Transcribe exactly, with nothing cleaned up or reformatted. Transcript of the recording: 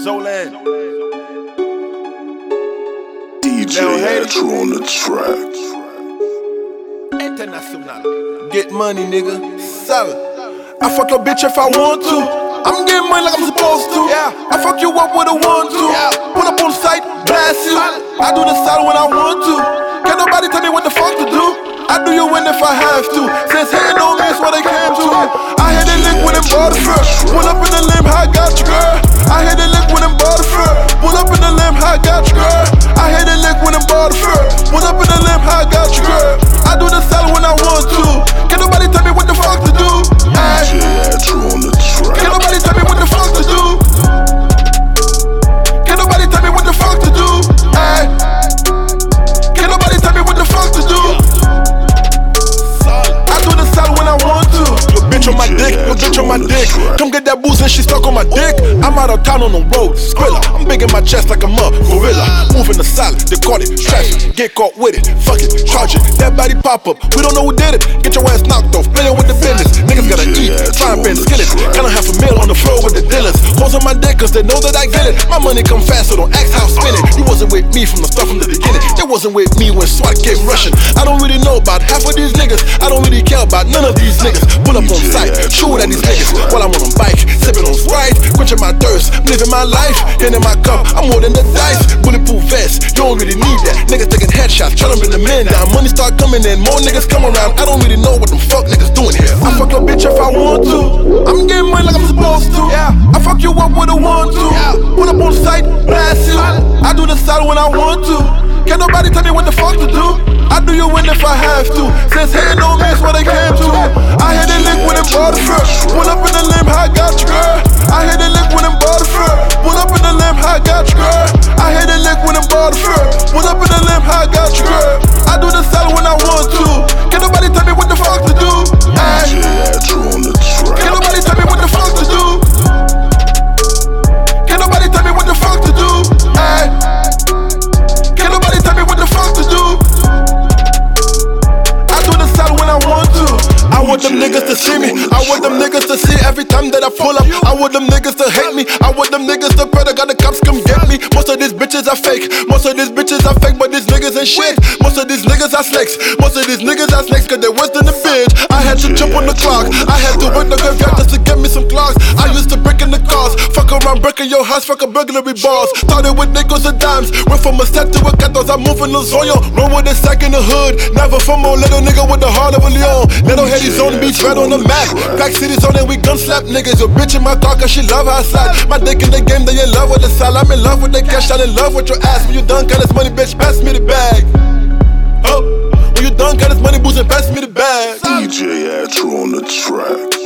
Zolan. D J Atro on the track. International. Get money, nigga. Solid. I fuck your bitch if I want to. I'm getting money like I'm supposed to. Yeah. I fuck you up with a one two. Yeah. Pull up on site, blast you. I do the solid when I want to. Can't nobody tell me what the fuck to do. I do you win if I have to. Since hating on me is what they came to. I hit the lick with them butterfur. Pull up in the limb, how I got you, girl. I hit the lick with them butterfur. Pull up in the limb, how I got you, girl. I hit the lick with them butterfur. Pull up in the limb, how I got you, girl. I do the solid when I want to. Can't nobody tell me what the fuck to do. Ay. D J Atro on the track. Can't nobody tell me what the fuck to do. Can't nobody tell me what the fuck to do. Ay. Can't nobody tell me what the fuck to do. I do the solid when I want to. Your bitch on my dick, your bitch on my dick. Come get that booze and she stuck on my dick. I'm out of town on the road, Skrilla. I'm big in my chest like a mug, gorilla. Moving the solid, they caught it, traffic. Get caught with it, fuck it, charge it. That body pop up, we don't know who did it. Get your ass knocked off, playing with the business. Niggas gotta eat, frying pan skillets. Kinda half a meal on the floor with the dealers. Hoes on my dick cause they know that I get it. My money come fast, so don't ask how I spin it. You wasn't with me from the start, from the beginning. They wasn't with me when SWAT came rushing. I don't really know about half of these niggas. I don't really care about none of these niggas. Pull up on sight, shoot at these niggas while I'm on a bike, sipping on Sprite, quenching my thirst. I'm living my life, hand in my cup, I'm more than the dice. Bulletproof vest, you don't really need that. Niggas taking headshots, trying to bring the men down. Money start coming in, more niggas come around. I don't really know what the fuck niggas doing here. I fuck your bitch if I want to. I'm getting money like I'm supposed to. Yeah. I fuck you up with a one two. Yeah. Pull up on site, blast you. I do the solid when I want to. Can't nobody tell me what the fuck to do. I do you win if I have to. Since hating on me is what they came to. I hit the lick with them butterfur. Pull up in the limb, how I got you, girl. I hit the lick with them butterfur. Pull up in the limb, how I got you, girl. I hit the lick with them butterfur. Pull up in the limb, how I got you, girl. I do the solid when I want to. Can't nobody tell me what the fuck to do. Ay. D J Atro on the track. Can't nobody tell me what the fuck to do. Can't nobody tell me what the fuck to do. Ay. Can't nobody tell me what the fuck to do. I do the solid when I want to. I want them niggas to see me. I want them niggas to see every time that I pull up. I want them niggas to hate me. I want them niggas to pray that got the cops come get me. Most of these bitches are fake. Most of these bitches are fake, but these niggas ain't shit. Most of these niggas are snakes. Most of these niggas are snakes cause they worse than the bitch. I had to jump on the clock. I had to work the graveyard just to get me some clocks. I used to break in the cars. Fuck around breaking your house, fuck a burglary bars. Started with nickels and dimes. Went from a set to a catos. I'm moving the Zoyo. Run with a sack in the hood. Never from a little nigga with the heart of a leon. Little headies on the beach, right on the map. Back cities on and we gun slap niggas. Your bitch in my car cause she love how I slide. My dick in the game, they in love with the style. I'm in love with the cash, I'm in love with your ass. When you done, got this money, bitch, pass me the bag. Oh, when you done, got this money, boozing, pass me the bag. D J Atro on the track.